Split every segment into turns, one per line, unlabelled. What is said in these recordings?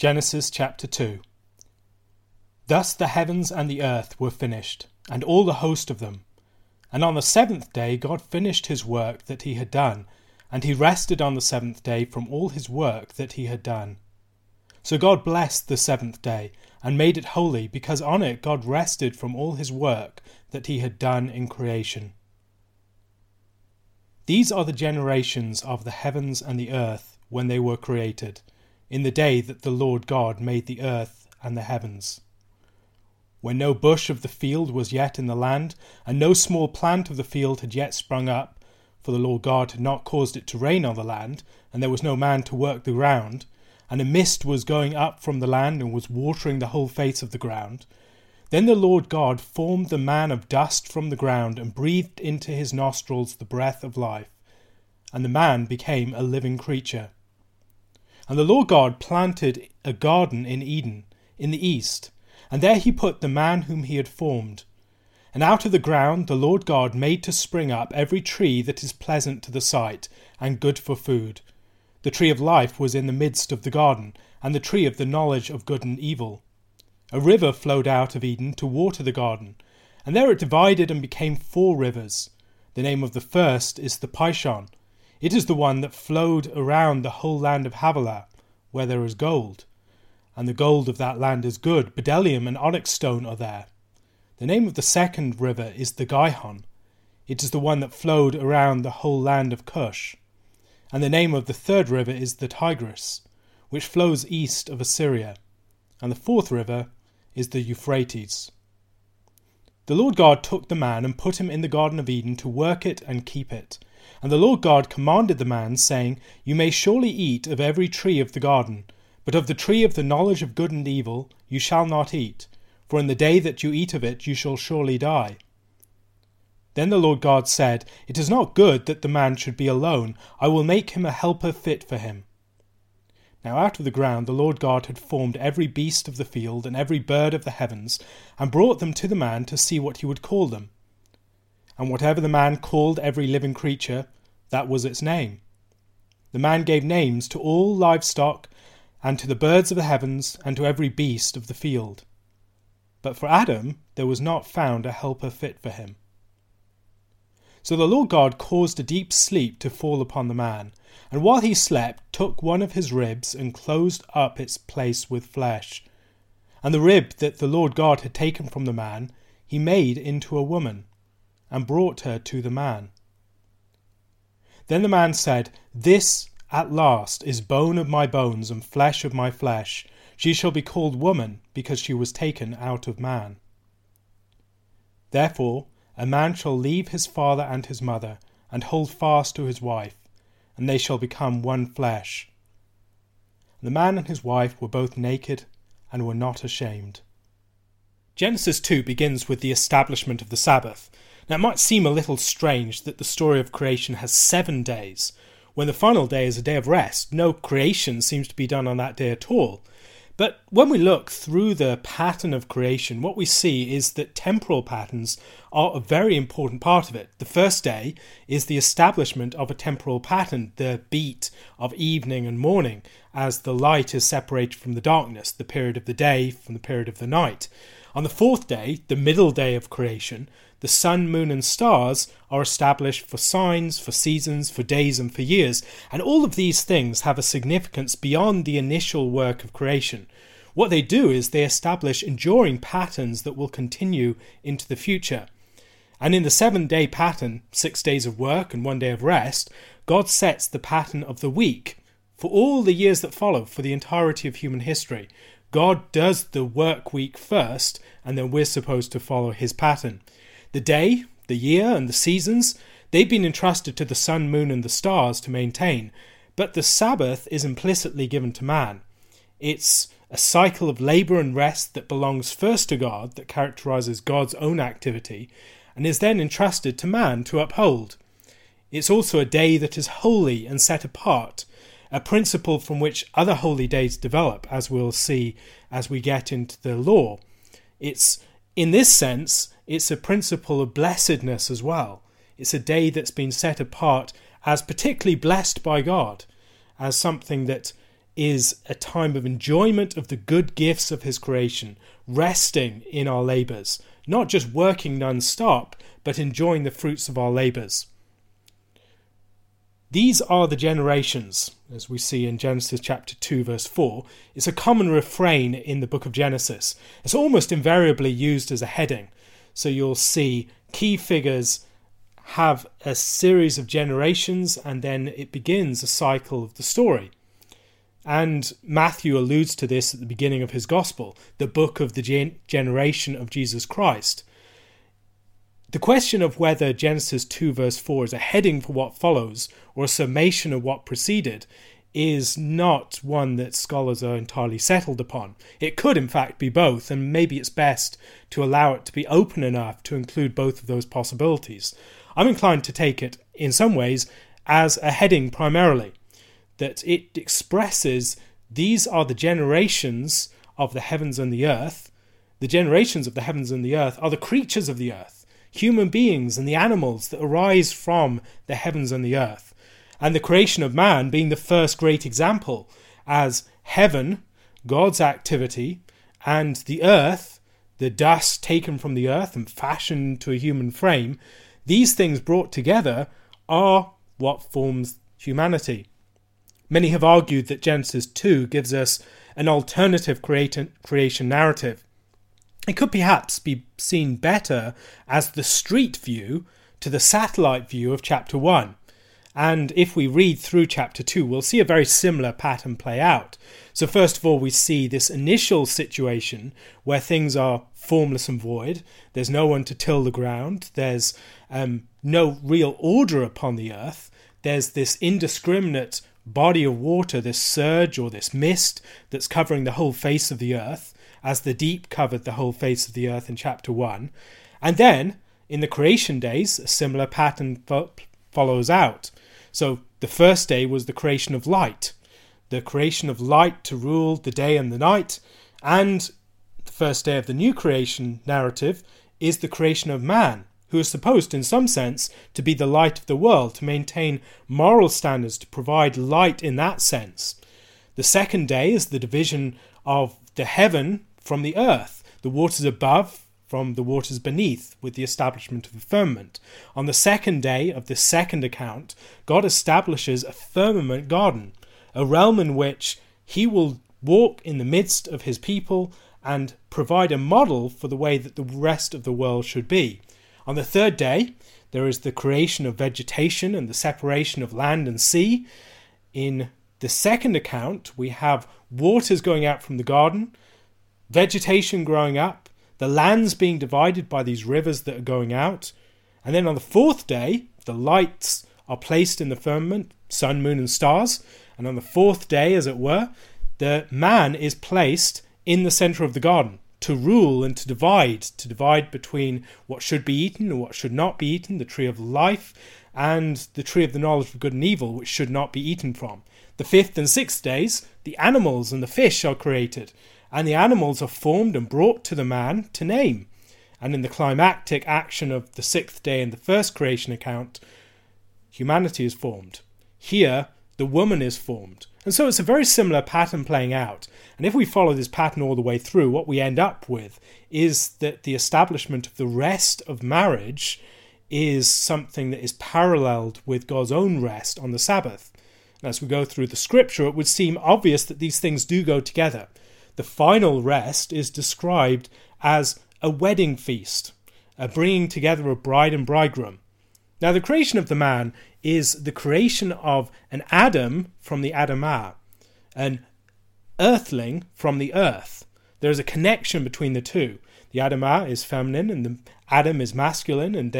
Genesis chapter 2. Thus the heavens and the earth were finished, and all the host of them. And on the seventh day God finished his work that he had done, and he rested on the seventh day from all his work that he had done. So God blessed the seventh day, and made it holy, because on it God rested from all his work that he had done in creation. These are the generations of the heavens and the earth when they were created, in the day that the Lord God made the earth and the heavens. When no bush of the field was yet in the land, and no small plant of the field had yet sprung up, for the Lord God had not caused it to rain on the land, and there was no man to work the ground, and a mist was going up from the land and was watering the whole face of the ground, then the Lord God formed the man of dust from the ground and breathed into his nostrils the breath of life, and the man became a living creature. And the Lord God planted a garden in Eden, in the east, and there he put the man whom he had formed. And out of the ground the Lord God made to spring up every tree that is pleasant to the sight, and good for food. The tree of life was in the midst of the garden, and the tree of the knowledge of good and evil. A river flowed out of Eden to water the garden, and there it divided and became 4 rivers. The name of the first is the Pishon. It is the one that flowed around the whole land of Havilah, where there is gold. And the gold of that land is good. Bdellium and onyx stone are there. The name of the second river is the Gihon. It is the one that flowed around the whole land of Cush. And the name of the third river is the Tigris, which flows east of Assyria. And the fourth river is the Euphrates. The Lord God took the man and put him in the Garden of Eden to work it and keep it. And the Lord God commanded the man, saying, You may surely eat of every tree of the garden, but of the tree of the knowledge of good and evil you shall not eat, for in the day that you eat of it you shall surely die. Then the Lord God said, It is not good that the man should be alone. I will make him a helper fit for him. Now out of the ground the Lord God had formed every beast of the field and every bird of the heavens, and brought them to the man to see what he would call them. And whatever the man called every living creature, that was its name. The man gave names to all livestock, and to the birds of the heavens, and to every beast of the field. But for Adam there was not found a helper fit for him. So the Lord God caused a deep sleep to fall upon the man, and while he slept took one of his ribs and closed up its place with flesh. And the rib that the Lord God had taken from the man he made into a woman, and brought her to the man. Then the man said, This at last is bone of my bones and flesh of my flesh. She shall be called woman, because she was taken out of man. Therefore a man shall leave his father and his mother, and hold fast to his wife, and they shall become one flesh. The man and his wife were both naked, and were not ashamed. Genesis 2 begins with the establishment of the Sabbath. Now it might seem a little strange that the story of creation has 7 days, when the final day is a day of rest. No creation seems to be done on that day at all. But when we look through the pattern of creation, what we see is that temporal patterns are a very important part of it. The first day is the establishment of a temporal pattern, the beat of evening and morning, as the light is separated from the darkness, the period of the day from the period of the night. On the fourth day, the middle day of creation, the sun, moon and stars are established for signs, for seasons, for days and for years, and all of these things have a significance beyond the initial work of creation. What they do is they establish enduring patterns that will continue into the future. And in the 7-day pattern, 6 days of work and 1 day of rest, God sets the pattern of the week for all the years that follow, for the entirety of human history. God does the work week first, and then we're supposed to follow his pattern. The day, the year, and the seasons, they've been entrusted to the sun, moon, and the stars to maintain, but the Sabbath is implicitly given to man. It's a cycle of labour and rest that belongs first to God, that characterises God's own activity, and is then entrusted to man to uphold. It's also a day that is holy and set apart, a principle from which other holy days develop, as we'll see as we get into the law. In this sense, it's a principle of blessedness as well. It's a day that's been set apart as particularly blessed by God, as something that is a time of enjoyment of the good gifts of his creation, resting in our labours, not just working non-stop, but enjoying the fruits of our labours. These are the generations, as we see in Genesis chapter 2, verse 4. It's a common refrain in the book of Genesis. It's almost invariably used as a heading. So you'll see key figures have a series of generations, and then it begins a cycle of the story. And Matthew alludes to this at the beginning of his gospel, the book of the generation of Jesus Christ. The question of whether Genesis 2 verse 4 is a heading for what follows or a summation of what preceded is not one that scholars are entirely settled upon. It could in fact be both, and maybe it's best to allow it to be open enough to include both of those possibilities. I'm inclined to take it in some ways as a heading primarily, that it expresses these are the generations of the heavens and the earth. The generations of the heavens and the earth are the creatures of the earth, human beings and the animals that arise from the heavens and the earth, and the creation of man being the first great example, as heaven, God's activity, and the earth, the dust taken from the earth and fashioned to a human frame, these things brought together are what forms humanity. Many have argued that Genesis 2 gives us an alternative creation narrative. It could perhaps be seen better as the street view to the satellite view of chapter 1. And if we read through chapter 2, we'll see a very similar pattern play out. So first of all, we see this initial situation where things are formless and void. There's no one to till the ground. There's no real order upon the earth. There's this indiscriminate body of water, this surge or this mist that's covering the whole face of the earth, as the deep covered the whole face of the earth in chapter 1. And then, in the creation days, a similar pattern follows out. So, the first day was the creation of light. The creation of light to rule the day and the night. And the first day of the new creation narrative is the creation of man, who is supposed, in some sense, to be the light of the world, to maintain moral standards, to provide light in that sense. The second day is the division of the heaven from the earth, the waters above from the waters beneath, with the establishment of the firmament. On the second day of the second account, God establishes a firmament garden, a realm in which he will walk in the midst of his people and provide a model for the way that the rest of the world should be. On the third day, there is the creation of vegetation and the separation of land and sea. In the second account, we have waters going out from the garden, vegetation growing up, the lands being divided by these rivers that are going out. And then on the fourth day, the lights are placed in the firmament, sun, moon and stars. And on the fourth day, as it were, the man is placed in the centre of the garden to rule and to divide between what should be eaten and what should not be eaten, the tree of life and the tree of the knowledge of good and evil, which should not be eaten from. The fifth and sixth days, the animals and the fish are created, and the animals are formed and brought to the man to name. And in the climactic action of the sixth day in the first creation account, humanity is formed. Here, the woman is formed. And so it's a very similar pattern playing out. And if we follow this pattern all the way through, what we end up with is that the establishment of the rest of marriage is something that is paralleled with God's own rest on the Sabbath. And as we go through the scripture, it would seem obvious that these things do go together. The final rest is described as a wedding feast, a bringing together of bride and bridegroom. Now, the creation of the man is the creation of an Adam from the Adamah, an earthling from the earth. There is a connection between the two. The Adamah is feminine and the Adam is masculine, and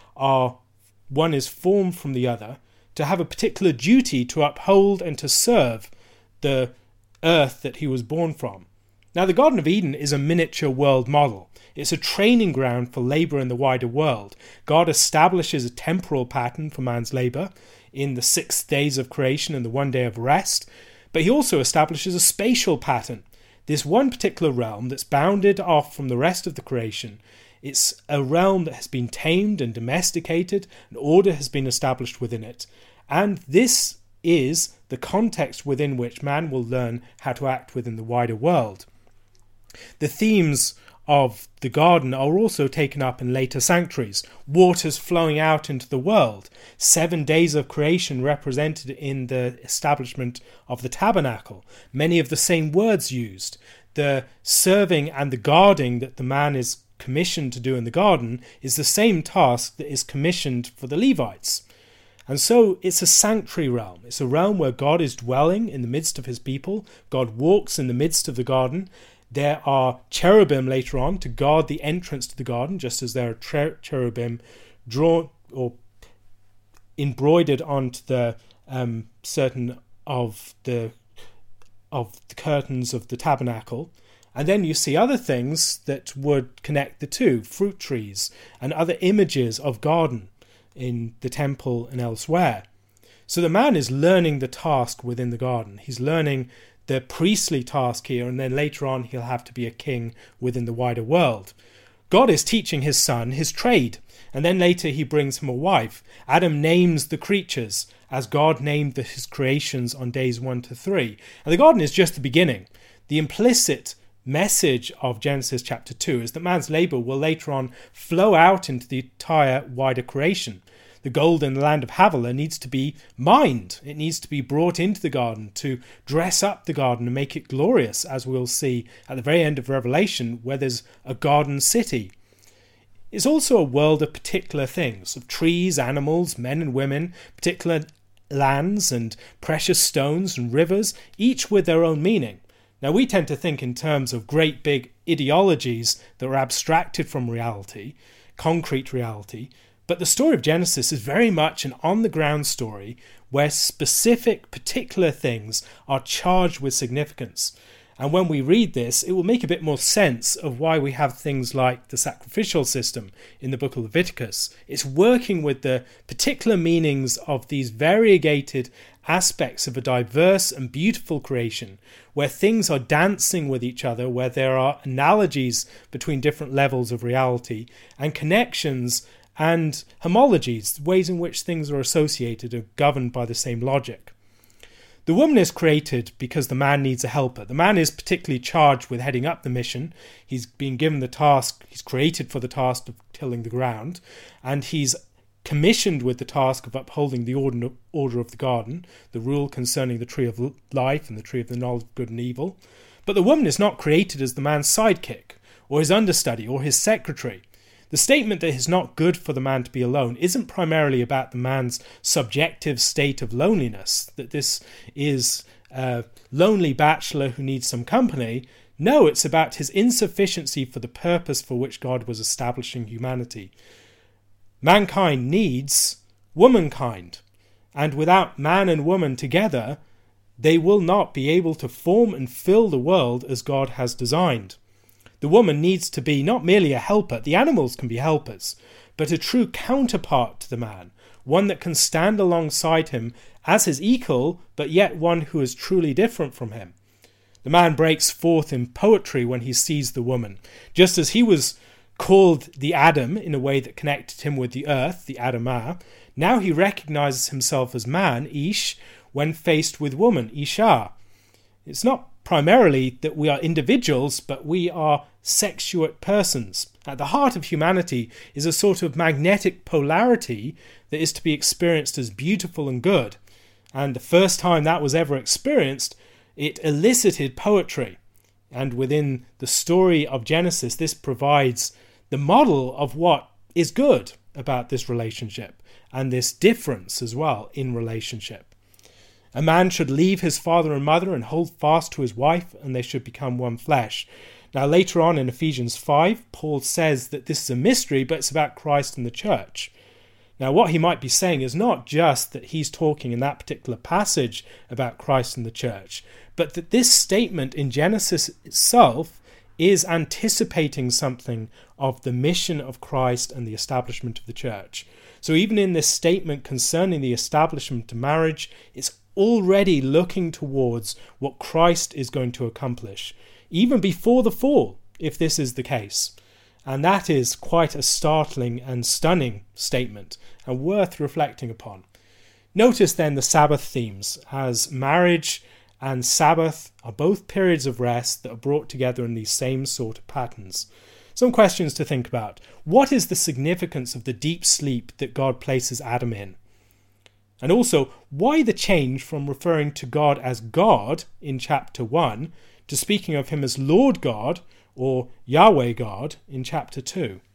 one is formed from the other to have a particular duty to uphold and to serve the earth that he was born from. Now, the Garden of Eden is a miniature world model. It's a training ground for labour in the wider world. God establishes a temporal pattern for man's labour in the 6 days of creation and the 1 day of rest, but he also establishes a spatial pattern. This one particular realm that's bounded off from the rest of the creation, it's a realm that has been tamed and domesticated, and order has been established within it. And this is the context within which man will learn how to act within the wider world. The themes of the garden are also taken up in later sanctuaries. Waters flowing out into the world. 7 days of creation represented in the establishment of the tabernacle. Many of the same words used. The serving and the guarding that the man is commissioned to do in the garden is the same task that is commissioned for the Levites. And so it's a sanctuary realm. It's a realm where God is dwelling in the midst of his people. God walks in the midst of the garden. There are cherubim later on to guard the entrance to the garden, just as there are cherubim drawn or embroidered onto the certain of the curtains of the tabernacle. And then you see other things that would connect the two, fruit trees and other images of garden in the temple and elsewhere. So the man is learning the task within the garden. He's learning the priestly task here, and then later on he'll have to be a king within the wider world. God is teaching his son his trade, and then later he brings him a wife. Adam names the creatures as God named his creations on days 1 to 3. And the garden is just the beginning. The implicit message of Genesis chapter 2 is that man's labour will later on flow out into the entire wider creation. The gold in the land of Havilah needs to be mined. It needs to be brought into the garden to dress up the garden and make it glorious, as we'll see at the very end of Revelation, where there's a garden city. It's also a world of particular things, of trees, animals, men and women, particular lands and precious stones and rivers, each with their own meaning. Now, we tend to think in terms of great big ideologies that are abstracted from reality, concrete reality, but the story of Genesis is very much an on-the-ground story where specific, particular things are charged with significance. And when we read this, it will make a bit more sense of why we have things like the sacrificial system in the book of Leviticus. It's working with the particular meanings of these variegated aspects of a diverse and beautiful creation, where things are dancing with each other, where there are analogies between different levels of reality, and connections and homologies, ways in which things are associated are governed by the same logic. The woman is created because the man needs a helper. The man is particularly charged with heading up the mission. He's been given the task, he's created for the task of tilling the ground, and he's commissioned with the task of upholding the order of the garden, the rule concerning the tree of life and the tree of the knowledge of good and evil. But the woman is not created as the man's sidekick, or his understudy, or his secretary. The statement that it's not good for the man to be alone isn't primarily about the man's subjective state of loneliness, that this is a lonely bachelor who needs some company. No, it's about his insufficiency for the purpose for which God was establishing humanity. Mankind needs womankind, and without man and woman together, they will not be able to form and fill the world as God has designed. The woman needs to be not merely a helper, the animals can be helpers, but a true counterpart to the man, one that can stand alongside him as his equal, but yet one who is truly different from him. The man breaks forth in poetry when he sees the woman. Just as he was called the Adam in a way that connected him with the earth, the Adamah, now he recognizes himself as man, Ish, when faced with woman, Isha. It's not primarily that we are individuals, but we are sexuate persons. At the heart of humanity is a sort of magnetic polarity that is to be experienced as beautiful and good. And the first time that was ever experienced, it elicited poetry. And within the story of Genesis, this provides the model of what is good about this relationship and this difference as well in relationship. A man should leave his father and mother and hold fast to his wife, and they should become one flesh. Now, later on in Ephesians 5, Paul says that this is a mystery, but it's about Christ and the church. Now, what he might be saying is not just that he's talking in that particular passage about Christ and the church, but that this statement in Genesis itself is anticipating something of the mission of Christ and the establishment of the church. So even in this statement concerning the establishment of marriage, it's already looking towards what Christ is going to accomplish, even before the fall, if this is the case. And that is quite a startling and stunning statement, and worth reflecting upon. Notice then the Sabbath themes, as marriage and Sabbath are both periods of rest that are brought together in these same sort of patterns. Some questions to think about. What is the significance of the deep sleep that God places Adam in? And also, why the change from referring to God as God in chapter 1 to speaking of him as Lord God or Yahweh God in chapter 2?